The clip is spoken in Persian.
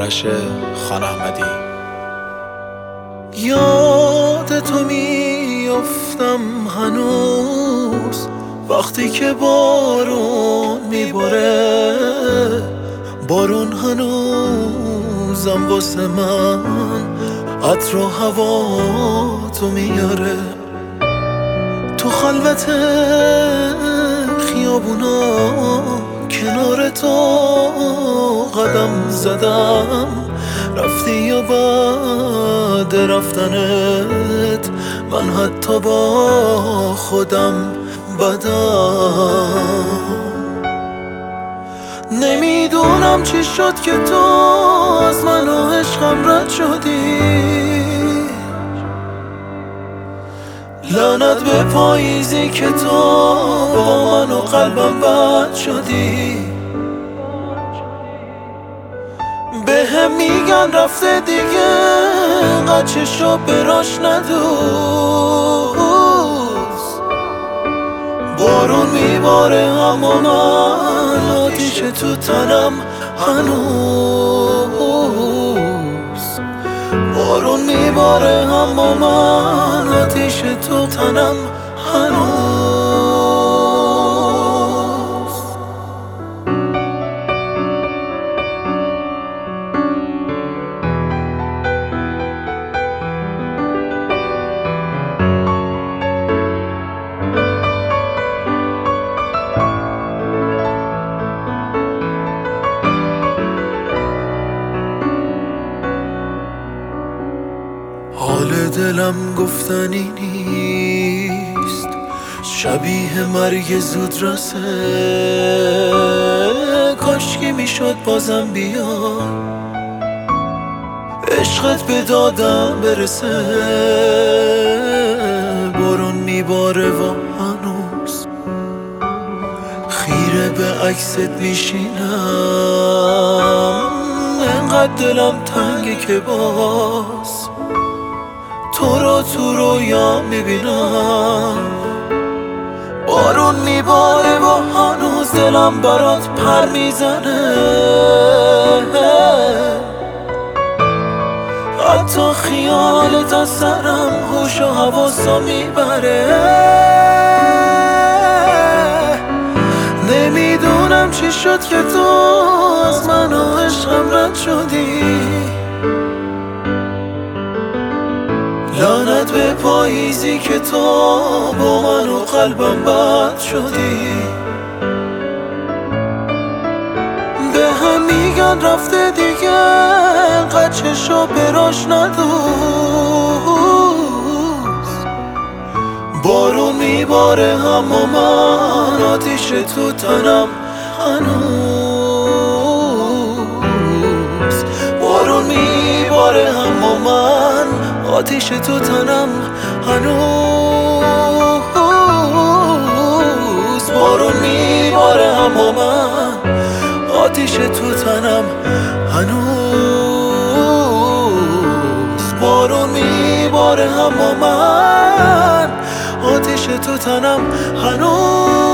آرش خان احمدی. یاد تو میافتم هنوز وقتی که بارون میباره، بارون هنوزم واسه من عطر و هوا تو میاره. تو خلوت خیابونا کنار تو قدم زدم، رفتی یا بعد رفتنت من حتی با خودم بدم. نمیدونم چی شد که تو از من و عشقم رد شدی، لعنت به پاییزی که تو با من و قلبم بد شدی. به هم میگن رفته دیگه انقدر چشا براش ندوز. بارون میباره اما من آتیش تو تنم هنوز. بارون میباره اما من آتیش تو تنم هنوز. حال دلم گفتنی نیست، شبیه مرگ زود رسه. کاشکی میشد بازم بیا عشقت به دادم برسه. بارون میباره و هنوز خیره به عکست میشینم. انقدر دلم تنگه که باز تو رو تو رویا میبینم. بارون میباره و هنوز دلم برات پر میزنه. حتی خیالت از سرم هوش و حواسو میبره. نمیدونم چی شد که تو از من و عشقم رد شدی، لعنت به پاییزی که تو با من و قلبم بد شدی. به هم میگن رفته دیگه انقدر چشا براش ندوز. بارون میباره اما من آتیش تو تنم هنوز. بارون میباره اما من آتیش تو تنم هنوز. بارون میباره اما من آتیش تو تنم هنوز. بارون میباره اما من آتیش تو تنم هنوز.